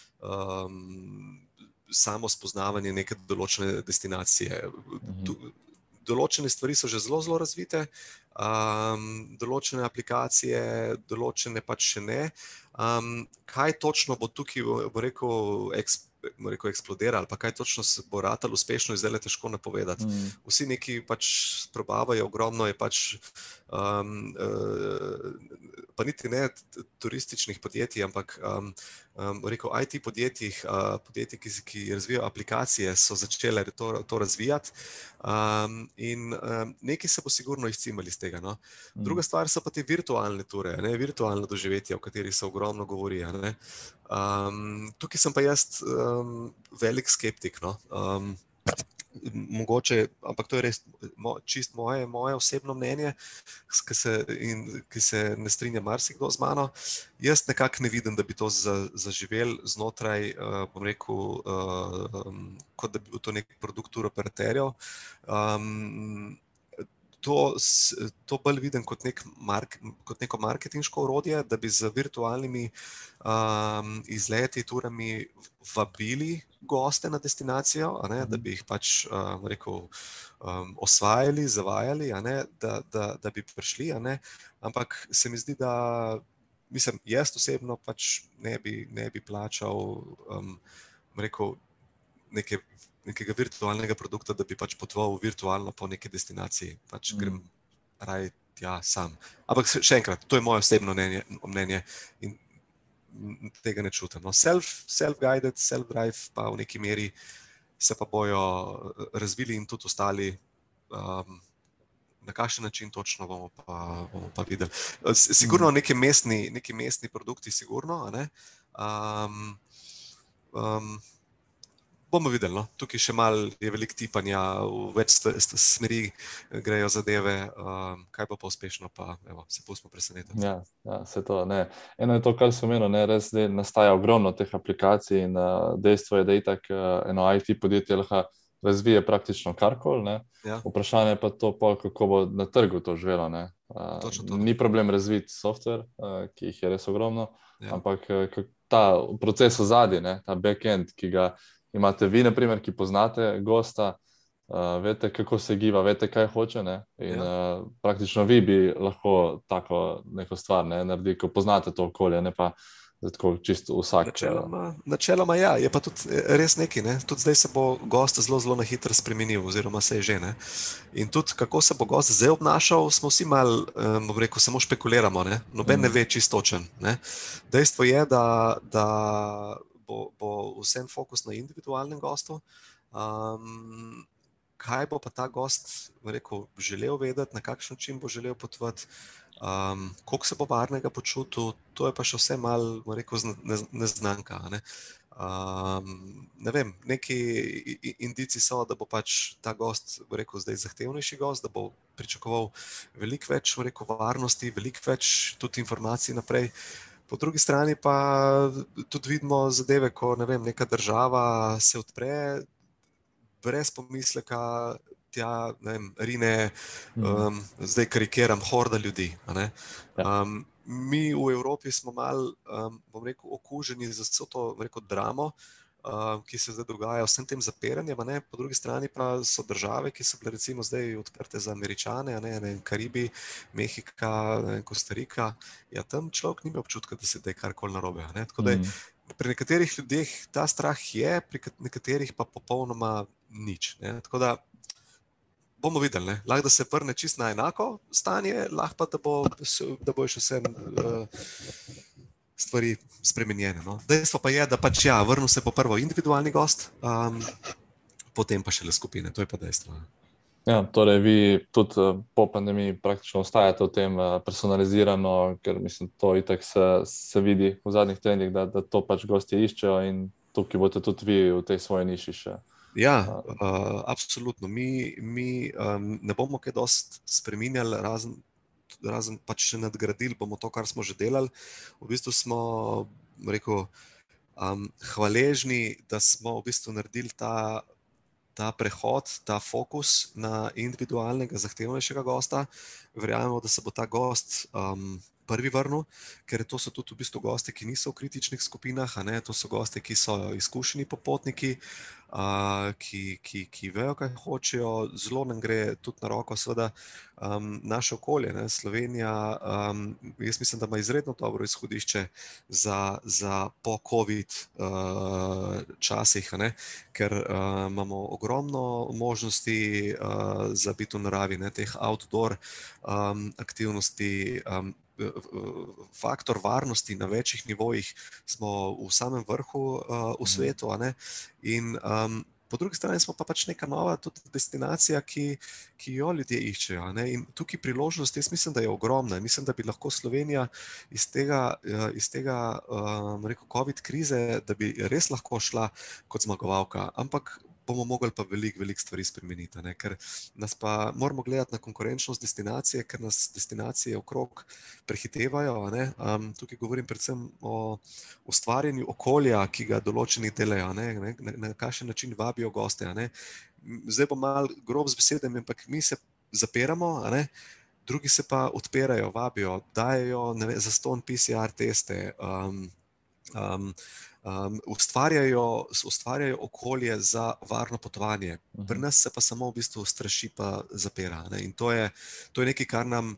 um, samo spoznavanje neke določene destinacije. Mhm. Določene stvari so že zelo, zelo razvite, um, določene aplikacije, določene pač še ne. Um, kaj točno bo tukaj, bo rekel, eks, bo rekel eksplodiral, pa kaj točno se bo ratalo uspešno, je zdaj težko napovedati. Mm. Vsi neki pač probavajo, ogromno je pač, um, uh, pa niti ne turističnih podjetij, ampak um, um, rekel, I T podjetjih, uh, podjetij, ki, ki razvijajo aplikacije, so začele to, to razvijati. Um, in um, nekaj se bo sigurno izcimali iz tega. No? Mm. Druga stvar so pa te virtualne ture, ne? Virtualne doživetja, o katerih se ogromno govori. Ne? Um, tukaj sem pa jaz um, velik skeptik. No? Um, mogoče, ampak to je res mo, čist moje, moje osebno mnenje, ki se, in, ki se ne strinja marsikdo z mano. Jaz nekako ne vidim, da bi to za, zaživel znotraj, uh, bom rekel, uh, um, kot da bi bil to nek produkt operaterjev. Um, To, to bolj vidim kot, nek mark, kot neko marketinško orodje, da bi z virtualnimi um, izleti, turami vabili goste na destinacijo, a ne, da bi jih pač um, rekel, um, osvajali, zavajali, a ne, da, da, da bi prišli. A ne. Ampak se mi zdi, da mislim, jaz osebno pač ne bi, ne bi plačal um, rekel, neke nekega virtualnega produkta, da bi pač potoval virtualno po neki destinaciji. Pač mm. grem raj tja sam. Ampak še enkrat, to je moje osebno mnenje, mnenje in tega ne čutim. No, self, self-guided, self-drive pa v neki meri se pa bojo razvili in tudi ostali. Um, na kakšen način točno bomo pa, bomo pa videli. Sigurno mm. neki mestni, neki mestni produkti, sigurno, a ne? Um, um, Bomo videli, no? Tukaj še malo je veliko tipanja, v več st- st- smeri grejo zadeve, um, kaj pa pa uspešno, pa evo, se pustimo presenetiti. Ja, ja, se to, ne. Eno je to, kar sem omenil, ne, res zdaj nastaja ogromno teh aplikacij in uh, dejstvo je, da itak uh, eno I T podjetje lahko razvije praktično karkoli, ne. Ja. Vprašanje pa to, pol, kako bo na trgu to živelo, ne. Uh, ni problem razviti software, uh, ki jih je res ogromno, ja. Ampak uh, ta proces ozadje, ne, ta back-end, ki ga imate vi, na primer, ki poznate gosta, uh, veste, kako se giba, veste, kaj hoče, ne? In ja. uh, praktično vi bi lahko tako neko stvar ne, naredili, ko poznate to okolje, ne pa tako čisto vsak. Načeloma, načeloma ja, je pa tudi res nekaj, ne? Tudi zdaj se bo gost zelo, zelo na hitro spremenil, oziroma se je že, ne? In tudi, kako se bo gost zdaj obnašal, smo vsi mal, um, rekel, samo špekuliramo, ne? Noben mm. ne ve čistočen, ne? Dejstvo je, da, da Bo, bo vsem fokus na individualnem gostu. Um, kaj bo pa ta gost rekel, želel vedeti, na kakšen način bo želel potovati, um, koliko se bo varnega počutil, to je pa še vse malo rekel, neznanka. Ne? Um, ne vem, neki indici so, da bo pač ta gost rekel, zdaj zahtevnejši gost, da bo pričakoval veliko več rekel, varnosti, veliko več tudi informacij naprej. Po drugi strani pa tudi vidimo zadeve, ko ne vem, neka država se odpre brez pomisleka, tja ne vem, rine, um, zdaj karikiram, horda ljudi. A ne? Um, mi v Evropi smo malo, um, bom rekel, okuženi z vso to rekel, dramo, um, ki se zdaj dogaja vsem tem zapiranjem, a ne? Po drugi strani pa so države, ki so bile recimo zdaj odprte za Američane, a ne? Ne vem, Karibi, Mehika, ne vem, Kostarika, ja, tam človek nima občutka, da se da je karkoli narobe, a ne? Tako da je, pri nekaterih ljudeh ta strah je, pri nekaterih pa popolnoma nič, ne? Tako da bomo videli, ne? Lahko da se vrne čisto na enako stanje, lahko pa da bo, da bo še vse uh, stvari spremenjene. No? Dejstvo pa je, da pač ja, vrnil se po prvo individualni gost, um, potem pa šele skupine, to je pa dejstvo. Ja, torej vi tudi uh, po pandemiji praktično ostajate v tem uh, personalizirano, ker mislim, to itak se, se vidi v zadnjih trendih, da, da to pač gosti iščejo in tukaj boste tudi vi v tej svoji niši še. Ja, uh, absolutno. Mi, mi um, ne bomo kaj dosti spreminjali, razen, razen pač še nadgradili bomo to, kar smo že delali. V bistvu smo, rekel, um, hvaležni, da smo v bistvu naredili ta, ta prehod, ta fokus na individualnega, zahtevnejšega gosta. Verjamemo, da se bo ta gost um, prvi vrnil, ker to so tudi v bistvu gosti, ki niso v kritičnih skupinah, a ne? To so gosti, ki so izkušeni popotniki, Uh, ki, ki, ki vejo, kaj hočejo. Zelo nam gre tudi na roko, seveda, um, naše okolje, ne? Slovenija, um, jaz mislim, da ima izredno dobro izhodišče za, za po-covid uh, časih, a ne? Ker uh, imamo ogromno možnosti uh, za biti v naravi, ne? Teh outdoor um, aktivnosti, um, faktor varnosti na večjih nivojih smo v samem vrhu uh, v svetu, a ne? In um, po drugi strani smo pa pač neka nova tudi destinacija, ki, ki jo ljudje iščejo, a ne? In tukaj priložnost, jaz mislim, da je ogromna. Mislim, da bi lahko Slovenija iz tega, iz tega um, rekel, covid krize, da bi res lahko šla kot zmagovalka, ampak bomo mogli pa veliko, veliko stvari spremeniti, ne? Ker nas pa moramo gledati na konkurenčnost destinacije, ker nas destinacije okrog prehitevajo, a ne? Um, tukaj govorim predvsem o ustvarjanju okolja, ki ga določeni delajo, ne? Na, na, na kakšen način vabijo goste, a ne? Zdaj bo malo grob z besedami, ampak mi se zapiramo, a ne? Drugi se pa odpirajo, vabijo, dajejo ne vem, zastonj P C R teste, um, um, Um, ustvarjajo, ustvarjajo okolje za varno potovanje. Pri nas se pa samo v bistvu straši pa zapira. Ne? In to je, to je nekaj, kar nam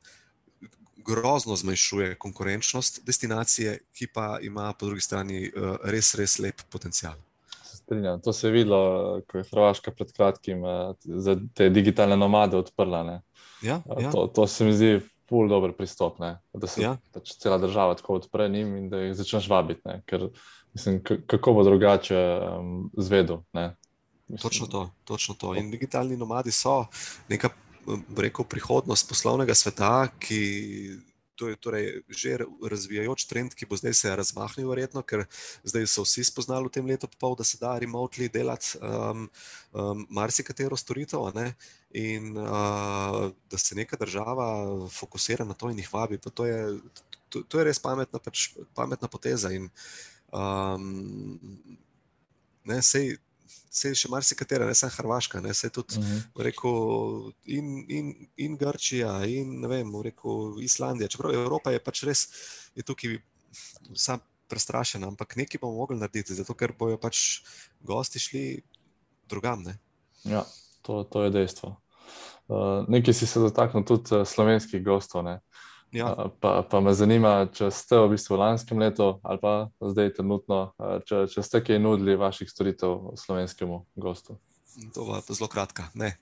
grozno zmanjšuje konkurenčnost destinacije, ki pa ima po drugi strani uh, res, res lep potencial. Se strinjam. To se je videlo, ko je Hrvaška pred kratkim uh, za te digitalne nomade odprla. Ne? Ja, ja. To, to se mi zdi ful dober pristop, ne? Da se Ja. pač cela država tako odpre njim in da jih začneš vabiti, ne? Ker mislim, kako bo drugače um, zvedel, ne? Mislim, Točno to, točno to. In digitalni nomadi so neka, rekel, prihodnost poslovnega sveta, ki to je torej že razvijajoč trend, ki bo zdaj se razmahnil verjetno, ker zdaj so vsi spoznali v tem letu pa pol, da se da remotely delati um, um, marsikatero storitev, a ne? In uh, da se neka država fokusira na to in jih vabi, pa to je, to, to je res pametna, pač, pametna poteza in um, ne, sej Sej še marsikatera, ne samo Hrvaška, ne, sej tudi, uh -huh. rekel, in, in, in Grčija, in ne vem, rekel, Islandija, čeprav Evropa je pač res, je tukaj sam prestrašena, ampak nekaj bomo mogli narediti, zato ker bojo pač gosti šli drugam, ne. Ja, to, to je dejstvo. Uh, nekaj si se dotaknil tudi uh, slovenskih gostov, ne. Ja. Uh, pa, pa me zanima, če ste v bistvu v lanskem letu ali pa zdaj trenutno, uh, če, če ste kaj nudili vaših storitev slovenskemu gostu. To je zelo kratka. Ne,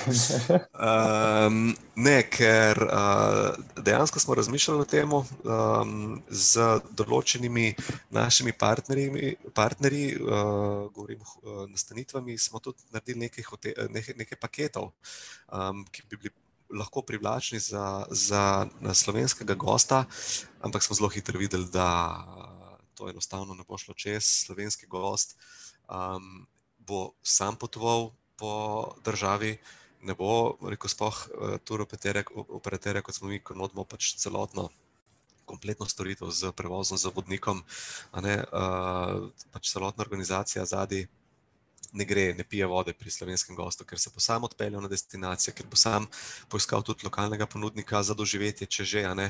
um, ne ker uh, dejansko smo razmišljali o tem um, z določenimi našimi partnerji, partnerji uh, govorim, uh, nastanitvami, smo tudi naredili nekaj, hote, nekaj, nekaj paketov, um, ki bi bili lahko privlačni za, za slovenskega gosta, ampak smo zelo hitro videli, da to enostavno ne bo šlo čez. Slovenski gost um, bo sam potoval po državi, ne bo rekel spoh tur operaterja, kot smo mi, ko nudimo pač celotno kompletno storitev z prevozom, z vodnikom, a ne, uh, pač celotna organizacija zadaj ne gre, ne pije vode pri slovenskem gostu, ker se bo sam odpeljal na destinacijo, ker bo sam poiskal tudi lokalnega ponudnika za doživetje, če že, a ne.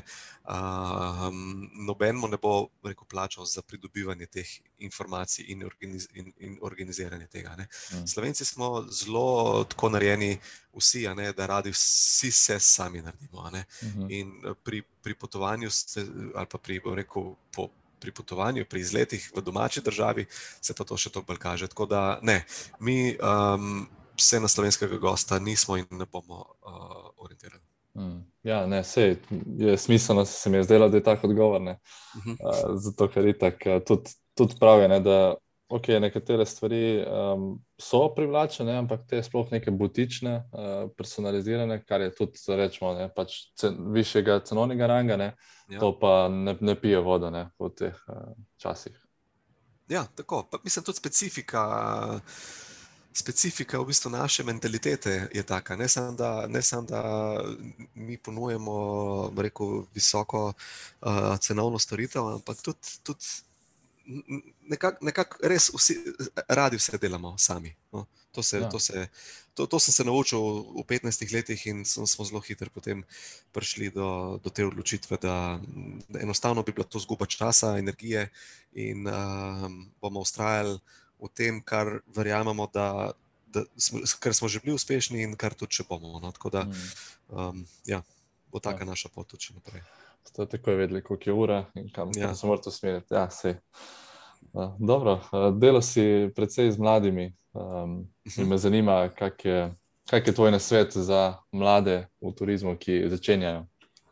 Um, noben mu ne bo, rekel, plačal za pridobivanje teh informacij in, organiz, in, in organiziranje tega, ne. Mm. Slovenci smo zelo tako narejeni vsi, a ne, da radi vsi se sami naredimo, a ne. Mm-hmm. In pri, pri potovanju se, ali pa pri, rekel, po pri potovanju, pri izletih v domači državi se pa to še toliko bolj kaže. Tako da ne, mi um, se na slovenskega gosta nismo in ne bomo uh, orientirali. Mm. Ja, ne, sej je smiselno, se mi je zdelo, da je tak odgovor, ne. Uh-huh. Uh, zato, ker itak tudi, tudi pravi, ne, da ok, nekatere stvari um, so privlačene, ampak te sploh neke butične, uh, personalizirane, kar je tudi, rečemo, ne, pač cen, višjega cenovnega ranga, ne, ja. To pa ne, ne pije vodo, ne, v teh uh, časih. Ja, tako. Pa, mislim, tudi specifika, specifika v bistvu naše mentalitete je taka. Ne samo, da, ne samo, da mi ponujemo, rekel, visoko uh, cenovno storitev, ampak tudi, tudi nekako nekak res vsi, radi vse delamo sami. No, to, se, ja. to, se, to, to sem se naučil v petnajstih letih in smo zelo hitro potem prišli do, do te odločitve, da enostavno bi bila to izguba časa, energije in uh, bomo vztrajali v tem, kar verjamemo, da, da smo, kar smo že bili uspešni in kar tudi še bomo. No, tako da um, ja, bo taka ja. naša pot tudi naprej. Ste takoj vedeli, koliko je ura in kam, ja. kam se morate usmeriti. Ja, sej. Uh, dobro, uh, delo si precej z mladimi. Um, in me zanima, kak je, kak je tvoj nasvet za mlade v turizmu, ki začenjajo?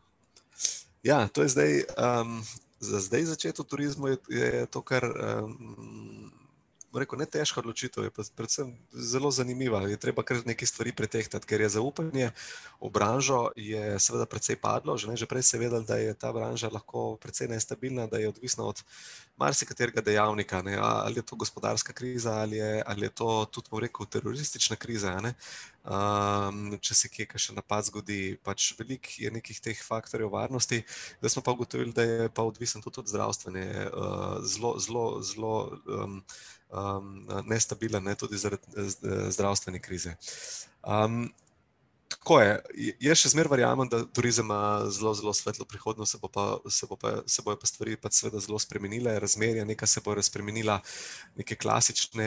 Ja, to je zdaj, um, za zdaj začeti v turizmu je, je to, kar um, rekel, ne težka odločitev, je pa predvsem zelo zanimiva. Je treba kar nekaj stvari pretehtati, ker je zaupanje v branžo je seveda precej padlo. Že, ne, že prej se je vedel, da je ta branža lahko precej nestabilna, da je odvisna od marsikaterega dejavnika, ne, ali je to gospodarska kriza, ali je, ali je to tudi, bom rekel, teroristična kriza, ne. Um, če se kje še napad zgodi, pač veliko je nekih teh faktorjev varnosti, da smo pa ugotovili, da je pa odvisen tudi od zdravstvene, uh, zelo, zelo, zelo um, um, nestabilen, ne, tudi zaradi zdravstvene krize. Um, Tako je. Jaz še zmeraj verjamem, da turizem ima zelo, zelo svetlo prihodnost, se, bo pa, se, bo pa, se bojo pa stvari pa seveda zelo spremenile, razmerja, nekaj se bojo spremenila, neke klasične,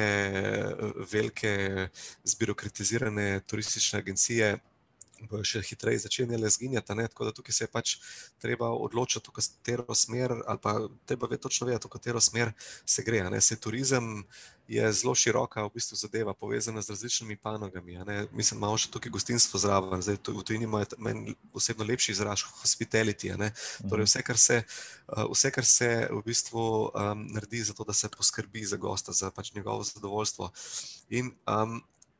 velike, zbirokratizirane turistične agencije bojo še hitreje začenjale zginjati, ne? Tako da tukaj se je pač treba odločiti, v katero smer, ali pa treba ve, točno vedeti, v katero smer se gre. Ne? Se turizem je zelo široka v bistvu zadeva, povezana z različnimi panogami. Ne? Mislim, imamo še tukaj gostinstvo zraven, zdaj v tujini ima meni osebno lepši izraz hospitality. Ne? Torej vse, kar se, vse, kar se v bistvu um, naredi za to, da se poskrbi za gosta, za pač njegovo zadovoljstvo. In um,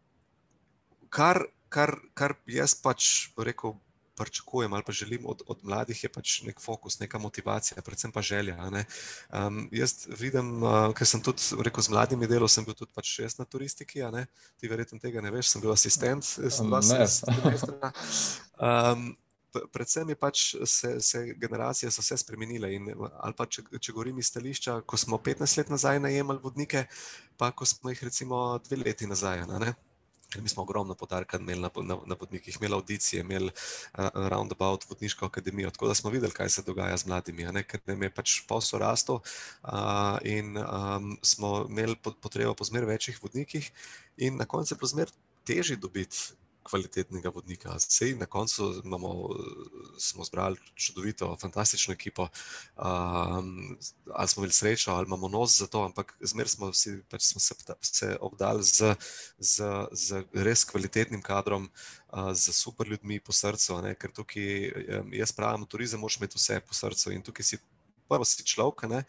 kar Kar, kar jaz pač rekel, pričakujem ali pa želim od, od mladih, je pač nek fokus, neka motivacija, predvsem pa želja. Ne? Um, jaz vidim, uh, ker sem tudi rekel, z mladimi delal, sem bil tudi pač šest na turistiki, a ne? Ti verjetno tega ne veš, sem bil asistent, sem dva semestra. Um, predvsem je pač se, se generacije so se spremenile in ali pa če, če govorim iz stališča, ko smo petnajst let nazaj najemali vodnike, pa ko smo jih recimo dve leti nazaj, a ne? Mi smo ogromno podarka imeli na, na, na vodnikih, imeli audicije, imeli uh, roundabout vodniško akademijo, tako da smo videli, kaj se dogaja z mladimi, ne? Ker nam je pač posel rastel uh, in um, smo imeli potrebo po zmer večjih vodnikih in na koncu je bilo zmer težje dobiti kvalitetnega vodnika. Sej na koncu imamo, smo zbrali čudovito, fantastično ekipo, um, ali smo imeli srečo, ali imamo nos za to, ampak zmer smo, vsi, pač smo se, se obdali z, z, z res kvalitetnim kadrom, uh, z super ljudmi po srcu, ne? Ker tukaj, jaz pravim, turizem moraš imeti vse po srcu in tukaj si prvo si človek, ne?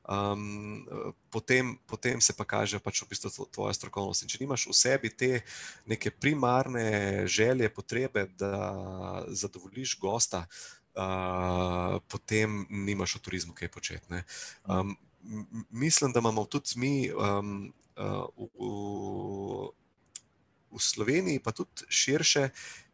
Um, potem, potem se pa kaže pač v bistvu tvoja strokovnost. In če nimaš v sebi te neke primarne želje, potrebe, da zadovoljiš gosta, uh, potem nimaš v turizmu kaj početi, ne? Um, mislim, da imamo tudi mi um, uh, v, v Sloveniji, pa tudi širše,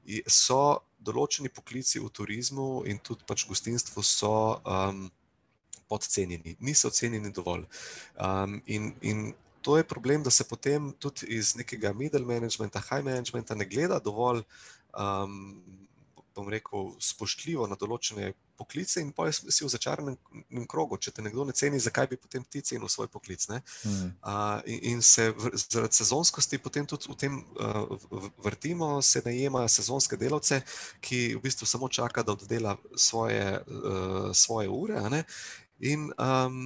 so določeni poklici v turizmu in tudi pač gostinstvu so um, podcenjeni, niso ocenjeni dovolj. Um, in, in to je problem, da se potem tudi iz nekega middle managementa, high managementa ne gleda dovolj, um, bom rekel, spoštljivo na določene poklice in pa si v začaranem krogu. Če te nekdo ne ceni, zakaj bi potem ti cenil svoj poklic, ne? Mm. Uh, in, in se v, zaradi sezonskosti potem tudi v tem uh, vrtimo, se najema sezonske delavce, ki v bistvu samo čaka, da oddela svoje, uh, svoje ure, a ne? In um,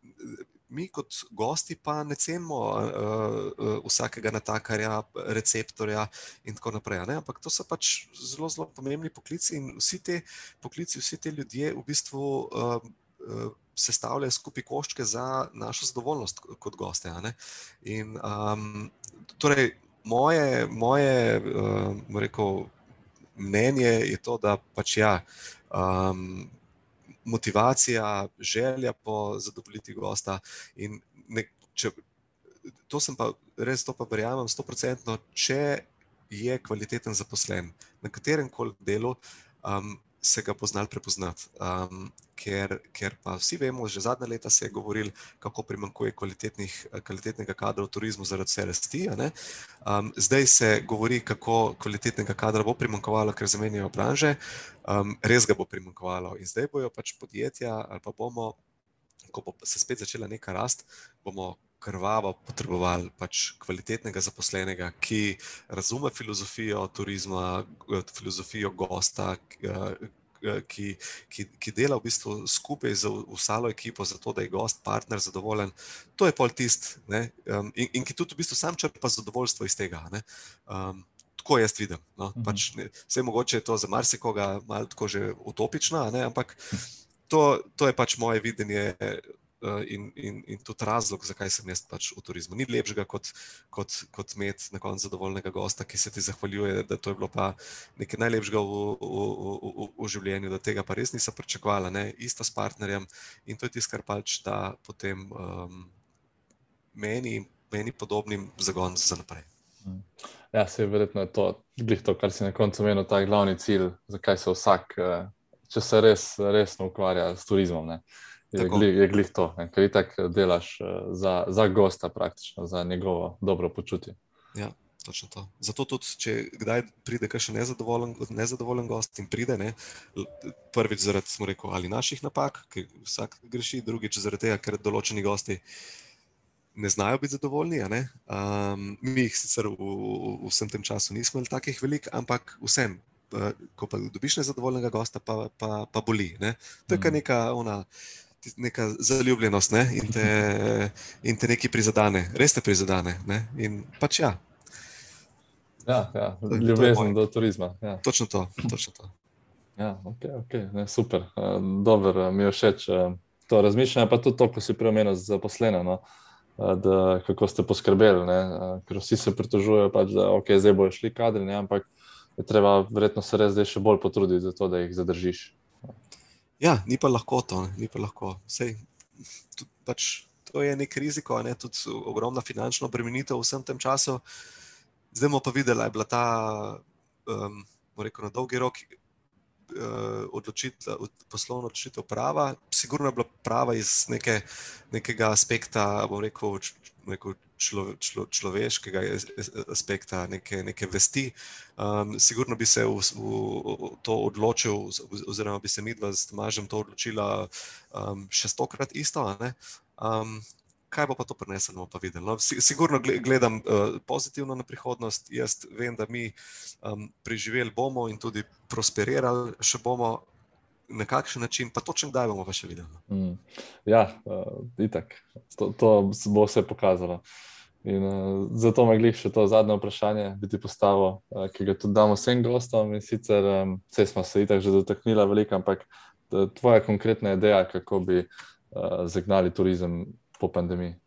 mi kot gosti pa ne cenimo uh, uh, vsakega natakarja, receptorja in tako naprej, ne? Ampak to so pač zelo, zelo pomembni poklici in vsi te poklici, vsi te ljudje v bistvu uh, uh, sestavljajo skupaj koščke za našo zadovoljnost kot goste, a ne? In um, torej moje, moje uh, rekel, mnenje je to, da pač ja, um, motivacija, želja po zadovoljiti gosta in ne, če, to sem pa res to pa verjamem sto procentno, če je kvaliteten zaposlen na katerem koli delu, um, se ga bo znal prepoznati, um, ker, ker pa vsi vemo, že zadnja leta se je govoril, kako primanjkuje kvalitetnega kadra v turizmu zaradi vse rasti, a ne? Um, zdaj se govori, kako kvalitetnega kadra bo primanjkovalo, ker zamenjajo branže, um, res ga bo primanjkovalo in zdaj bojo pač podjetja ali pa bomo, ko bo se spet začela neka rast, bomo krvavo potrebovali pač kvalitetnega zaposlenega, ki razume filozofijo turizma, filozofijo gosta, ki, ki, ki dela v bistvu skupaj z vsalo ekipo za to, da je gost, partner zadovoljen. To je pol tist, ne? Um, in, in ki tudi v bistvu sam črpa zadovoljstvo iz tega, ne? Um, tako jaz vidim, no? Mm-hmm. Pač, ne, vse mogoče je to za marsikoga malo tako že utopično, ne? Ampak to, to je pač moje videnje In, in, in tudi razlog, zakaj sem jaz pač v turizmu. Ni lepšega kot, kot, kot imeti na koncu zadovoljnega gosta, ki se ti zahvaljuje, da to je bilo pa nekaj najlepšega v, v, v, v življenju, da tega pa res nisem pričakovala, ne? Isto s partnerjem in to je tisto, kar pač da potem um, meni, meni podobnim zagon za naprej. Ja, se je verjetno to, glih to, kar si na koncu menil, ta glavni cilj, zakaj se vsak, če se res resno ukvarja s turizmom, ne? Je glih, je glih to, ne? Ker itak delaš za, za gosta praktično, za njegovo dobro počutje. Ja, točno to. Zato tudi, če kdaj pride kakšen nezadovoljen, nezadovoljen gost in pride, ne, prvič zaradi, smo rekel, ali naših napak, ker vsak greši, drugič zaradi tega, ker določeni gosti ne znajo biti zadovoljni, a ne. Um, mi jih sicer v, v vsem tem času nismo imeli takih velik, ampak vsem, ko pa dobiš nezadovoljnega gosta, pa, pa, pa boli, ne. To je kar neka ona neka zaljubljenost, ne? in, te, in te nekaj prizadane, res te prizadane, ne? In pač ja. Ja, ja. Ljubezen do turizma. Ja. Točno to, točno to. Ja, ok, ok, ne, super. Dobro, mi je všeč to razmišljanje, pa tudi to, ko si preomenil zaposlene, no? Da, kako ste poskrbeli, ne? Ker vsi se pritožujejo, pač, da ok, zdaj bojo šli kadri, ne? Ampak je treba verjetno se res zdaj še bolj potruditi za to, da jih zadržiš. Ja, ni pa lahko to, ni pa lahko. Sej, tudi, pač, to je nek riziko, ne? Tudi ogromna finančna obremenitev v vsem tem času. Zdaj bomo pa videli, je bila ta, um, rekel, na dolgi rok uh, odločitev, poslovna odločitev prava. Sigurno je bila prava iz neke, nekega aspekta, bom rekel, rekel člo, člo, človeškega aspekta, neke, neke vesti. Um, sigurno bi se v, v to odločil, oziroma bi se midva s Tomažem to odločila um, še stokrat isto, a ne? Um, kaj bo pa to prineslo, bomo pa videli. No, sigurno gledam uh, pozitivno na prihodnost. Jaz vem, da mi um, preživeli bomo in tudi prosperirali še bomo, na kakšen način, pa točno kdaj bomo pa še videli. Mm. Ja, uh, itak. To, to bo vse pokazalo. In uh, zato me glih še to zadnje vprašanje, bi ti postavil, uh, ki ga tudi damo vsem gostom, in sicer um, vse smo se itak že dotaknila veliko, ampak tvoja konkretna ideja, kako bi uh, zagnali turizem po pandemiji?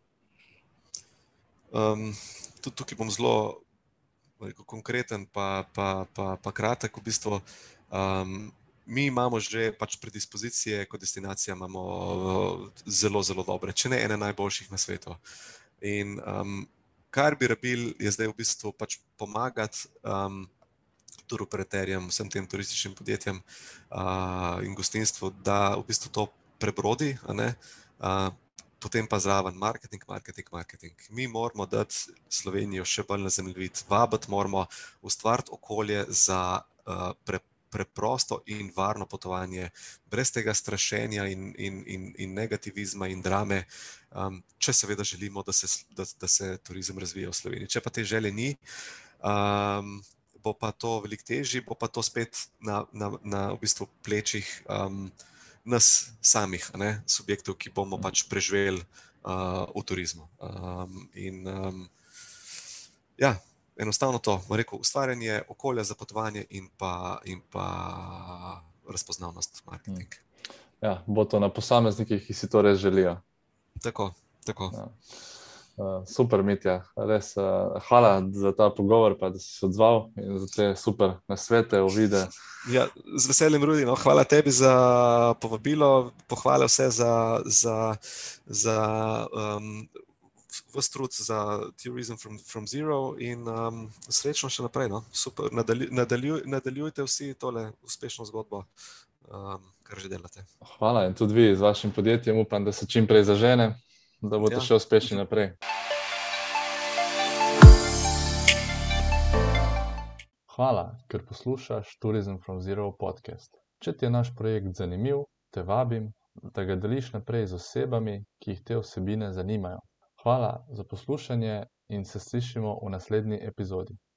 Um, tudi tukaj bom zelo rekel, konkreten pa, pa, pa, pa kratek. V bistvu, um, mi imamo že pač predispozicije, kot destinacija imamo zelo, zelo dobre, če ne ene najboljših na svetu. In um, kar bi rabili, je zdaj v bistvu pač pomagati um, turoperaterjem, vsem tem turističnim podjetjem uh, in gostinstvu, da v bistvu to prebrodi, a ne? Uh, potem pa zraven marketing, marketing, marketing. Mi moramo dati Slovenijo še bolj na zemljevid, vabiti moramo ustvariti okolje za uh, pre, preprosto in varno potovanje, brez tega strašenja in, in, in, in negativizma in drame, um, če seveda želimo, da se, da, da se turizem razvija v Sloveniji. Če pa te želje ni, um, bo pa to veliko težje, bo pa to spet na, na, na v bistvu plečih um, nas samih, ne, subjektov, ki bomo pač preživeli uh, v turizmu. Um, in um, ja, enostavno to, rekel, ustvarjanje okolja za potovanje in pa, in pa razpoznavnost marketing. Ja, bo to na posameznikih, ki si to res želijo. Tako, tako. Ja. Uh, super, Mitja. Res, uh, hvala za ta pogovor, pa da si se odzval in za te super nasvete, uvide. Ja, z veseljem, Rudi. No, hvala tebi za povabilo, pohvale vse za, za, za um, vas trud za Tourism from, from Zero in um, srečno še naprej. No. Super, nadalju, nadaljuj, nadaljujte vsi tole uspešno zgodbo, um, kar že delate. Hvala in tudi vi z vašim podjetjem, upam, da se čim prej zažene, da boste ja. še uspešni naprej. Hvala, ker poslušaš Tourism from Zero podcast. Če ti je naš projekt zanimiv, te vabim, da ga deliš naprej z osebami, ki jih te vsebine zanimajo. Hvala za poslušanje in se slišimo v naslednji epizodi.